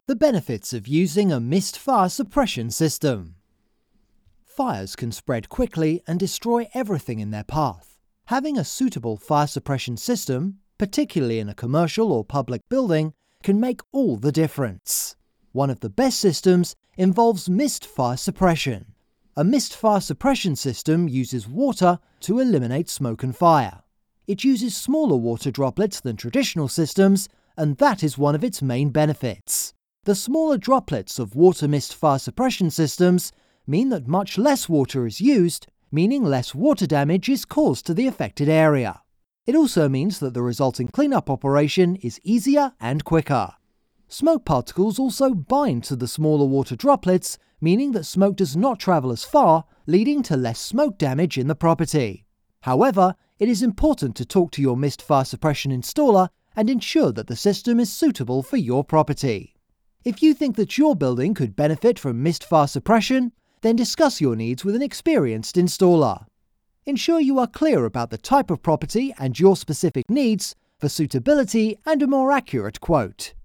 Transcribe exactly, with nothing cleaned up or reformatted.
The benefits of using a mist fire suppression system. Fires can spread quickly and destroy everything in their path. Having a suitable fire suppression system, particularly in a commercial or public building, can make all the difference. One of the best systems involves mist fire suppression. A mist fire suppression system uses water to eliminate smoke and fire. It uses smaller water droplets than traditional systems, and that is one of its main benefits. The smaller droplets of water mist fire suppression systems mean that much less water is used, meaning less water damage is caused to the affected area. It also means that the resulting cleanup operation is easier and quicker. Smoke particles also bind to the smaller water droplets, meaning that smoke does not travel as far, leading to less smoke damage in the property. However, it is important to talk to your mist fire suppression installer and ensure that the system is suitable for your property. If you think that your building could benefit from mist fire suppression, then discuss your needs with an experienced installer. Ensure you are clear about the type of property and your specific needs for suitability and a more accurate quote.